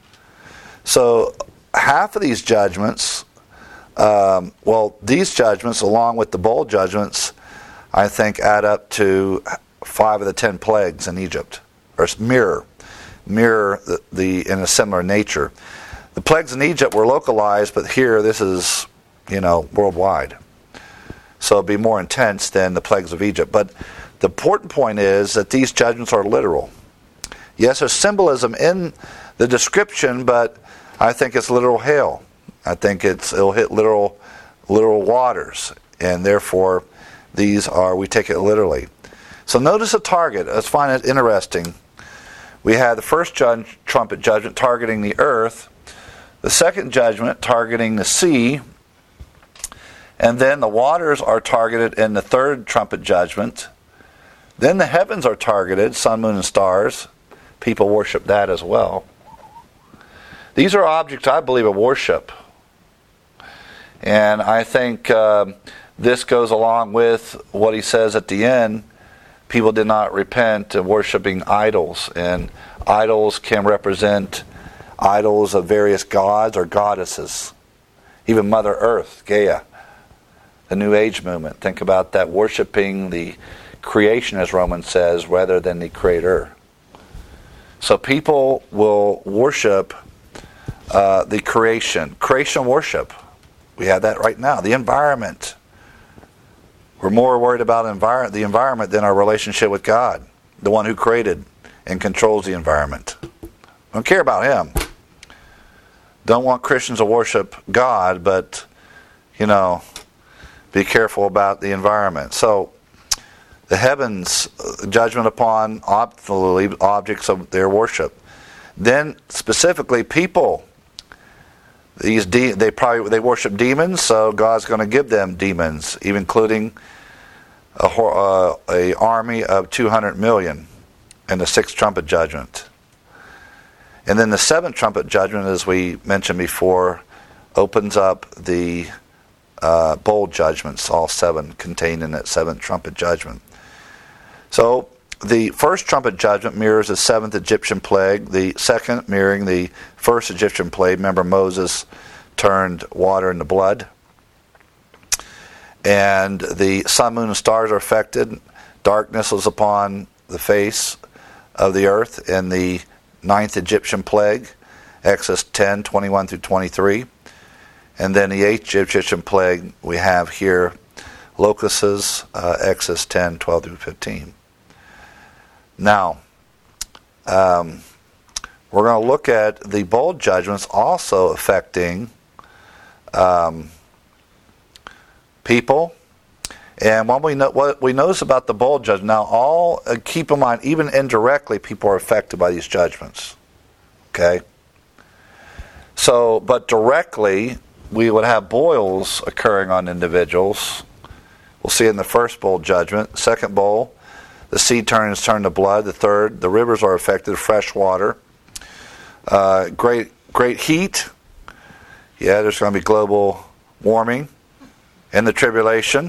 [SPEAKER 1] So half of these judgments, um, well, these judgments, along with the bowl judgments, I think add up to five of the ten plagues in Egypt, or mirror, mirror the, the in a similar nature. The plagues in Egypt were localized, but here this is, you know, worldwide. So it'd be more intense than the plagues of Egypt. But the important point is that these judgments are literal. Yes, there's symbolism in the description, but I think it's literal hail. I think it's it'll hit literal literal waters, and therefore these are, we take it literally. So notice the target. Let's find it interesting. We had the first judge, trumpet judgment targeting the earth, the second judgment targeting the sea, and then the waters are targeted in the third trumpet judgment. Then the heavens are targeted, sun, moon, and stars. People worship that as well. These are objects, I believe, of worship. And I think uh, this goes along with what he says at the end. People did not repent of worshiping idols. And idols can represent idols of various gods or goddesses. Even Mother Earth, Gaia. The New Age movement. Think about that, worshiping the creation, as Romans says, rather than the Creator. So people will worship uh, the creation. Creation worship. We have that right now. The environment. We're more worried about envir- the environment than our relationship with God, the one who created and controls the environment. Don't care about Him. Don't want Christians to worship God, but, you know, be careful about the environment. So, the heavens, judgment upon objects of their worship. Then, specifically, people. These de- they probably they worship demons, so God's going to give them demons, even including a, uh, a army of two hundred million in the sixth trumpet judgment. And then the seventh trumpet judgment, as we mentioned before, opens up the uh, bowl judgments, all seven contained in that seventh trumpet judgment. So the first trumpet judgment mirrors the seventh Egyptian plague, the second mirroring the first Egyptian plague. Remember, Moses turned water into blood. And the sun, moon, and stars are affected. Darkness was upon the face of the earth in the ninth Egyptian plague, Exodus ten, twenty-one through twenty-three. And then the eighth Egyptian plague we have here, locusts, uh, Exodus ten, twelve through fifteen. Now, um, we're going to look at the bowl judgments also affecting um, people. And what we know, what we notice about the bowl judgment, now all, uh, keep in mind, even indirectly, people are affected by these judgments. Okay? So, but directly, we would have boils occurring on individuals. We'll see in the first bowl judgment. Second bowl, the sea turns turn to blood. The third, the rivers are affected, fresh water. Uh, great, great heat. Yeah, there's going to be global warming in the tribulation.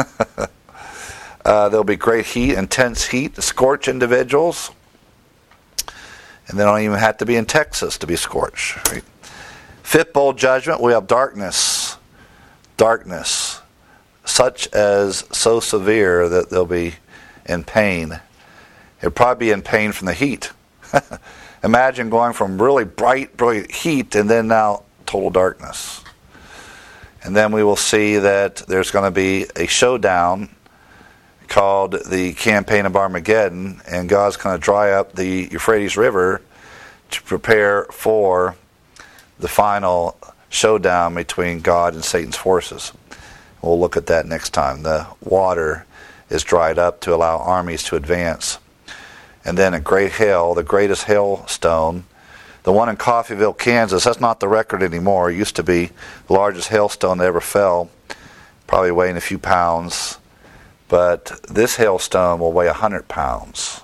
[SPEAKER 1] uh, there'll be great heat, intense heat to scorch individuals. And they don't even have to be in Texas to be scorched. Right? Fifth bowl judgment, we have darkness. Darkness. Such as so severe that they'll be in pain. They'll probably be in pain from the heat. Imagine going from really bright, brilliant heat and then now total darkness. And then we will see that there's going to be a showdown called the Campaign of Armageddon, and God's going to dry up the Euphrates River to prepare for the final showdown between God and Satan's forces. We'll look at that next time. The water is dried up to allow armies to advance. And then a great hail, the greatest hailstone, the one in Coffeyville, Kansas, that's not the record anymore. It used to be the largest hailstone that ever fell, probably weighing a few pounds. But this hailstone will weigh one hundred pounds.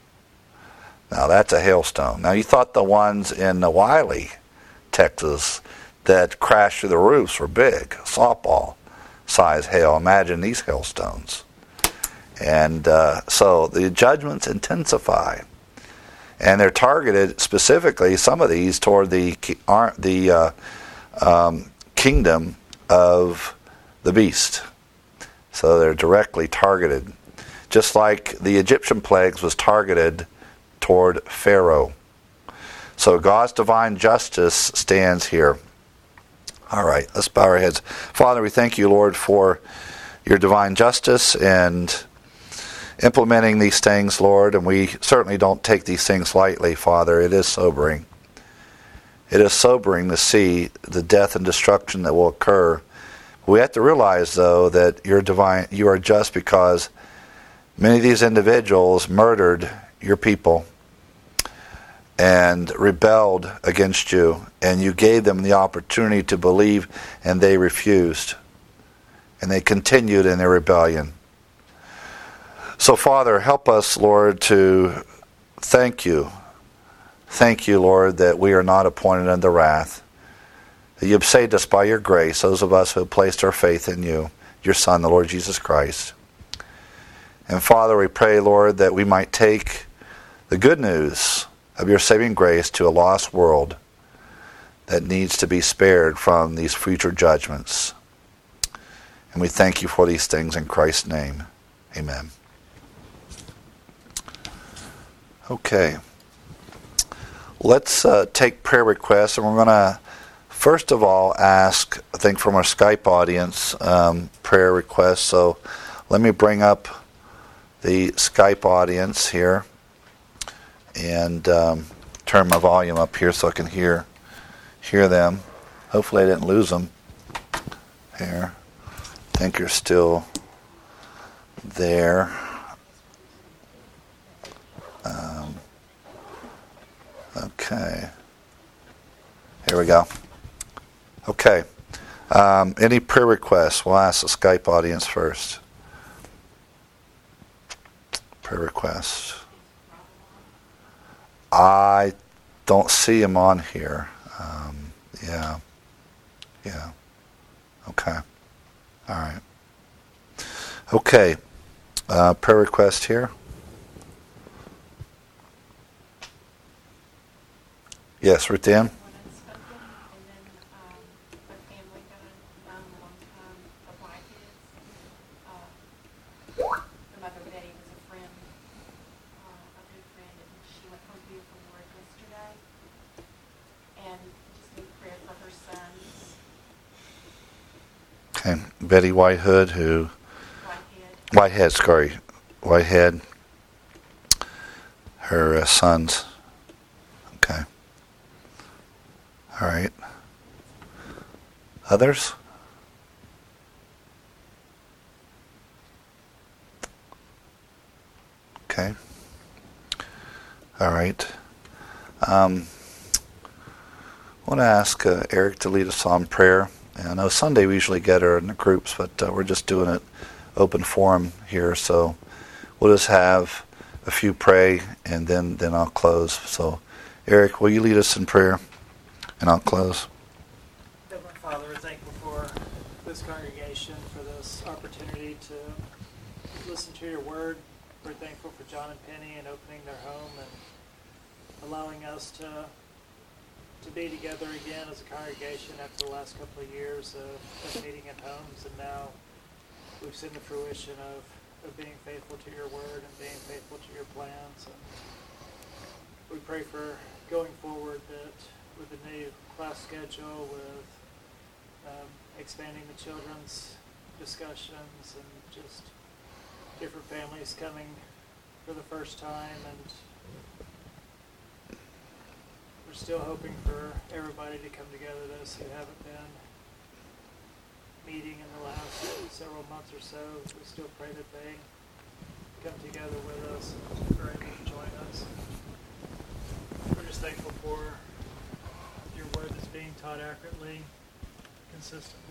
[SPEAKER 1] Now that's a hailstone. Now you thought the ones in Wiley, Texas, that crashed through the roofs were big, softball size hail. Imagine these hailstones. And uh, so the judgments intensify. And they're targeted specifically, some of these, toward the the uh, um, kingdom of the beast. So they're directly targeted. Just like the Egyptian plagues was targeted toward Pharaoh. So God's divine justice stands here. All right, let's bow our heads. Father, we thank you, Lord, for your divine justice and implementing these things, Lord, and we certainly don't take these things lightly, Father. It is sobering. It is sobering to see the death and destruction that will occur. We have to realize, though, that you're divine, you are just because many of these individuals murdered your people and rebelled against you, and you gave them the opportunity to believe, and they refused. And they continued in their rebellion. So, Father, help us, Lord, to thank you. Thank you, Lord, that we are not appointed unto wrath. That you have saved us by your grace, those of us who have placed our faith in you, your Son, the Lord Jesus Christ. And, Father, we pray, Lord, that we might take the good news of your saving grace to a lost world that needs to be spared from these future judgments. And we thank you for these things in Christ's name. Amen. Okay, let's uh, take prayer requests, and we're going to first of all ask, I think from our Skype audience, um, prayer requests. So let me bring up the Skype audience here and um, turn my volume up here so I can hear hear them. Hopefully I didn't lose them. Here, I think you're still there. Um, okay. Here we go. Okay. Um, any prayer requests? We'll ask the Skype audience first. Prayer requests. I don't see them on here. Um, yeah. Yeah. Okay. All right. Okay. Uh, prayer request here. Yes, Ruth Ann? Okay, Betty Whitehood, who Whitehead, Whitehead sorry, Whitehead, her uh, sons. Okay. All right. Others? Okay. All right. Um, I want to ask uh, Eric to lead us on prayer. And I know Sunday we usually get her in the groups, but uh, we're just doing it open forum here. So we'll just have a few pray, and then, then I'll close. So, Eric, will you lead us in prayer, and I'll close.
[SPEAKER 2] Heavenly Father, we're thankful for this congregation, for this opportunity to listen to your word. We're thankful for John and Penny and opening their home and allowing us to to be together again as a congregation after the last couple of years of, of meeting in homes. And now we've seen the fruition of, of being faithful to your word and being faithful to your plans. And we pray for going forward that with the new class schedule, with um, expanding the children's discussions and just different families coming for the first time, and we're still hoping for everybody to come together, those who haven't been meeting in the last several months or so. We still pray that they come together with us and are able to join us. We're just thankful for your word that's being taught accurately, consistently.